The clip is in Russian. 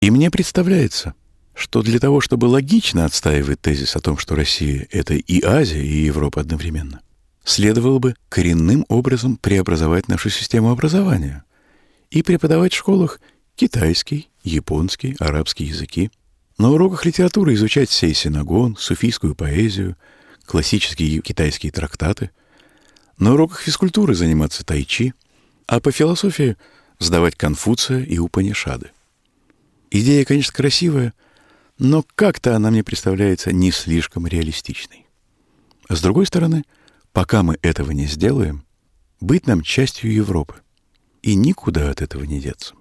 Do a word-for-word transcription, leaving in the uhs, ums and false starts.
И мне представляется, что для того, чтобы логично отстаивать тезис о том, что Россия — это и Азия, и Европа одновременно, следовало бы коренным образом преобразовать нашу систему образования и преподавать в школах китайский, японский, арабский языки, на уроках литературы изучать сейсинагон, суфийскую поэзию, классические китайские трактаты, на уроках физкультуры заниматься тайчи, а по философии сдавать Конфуция и Упанишады. Идея, конечно, красивая, но как-то она мне представляется не слишком реалистичной. А с другой стороны, пока мы этого не сделаем, быть нам частью Европы, и никуда от этого не деться.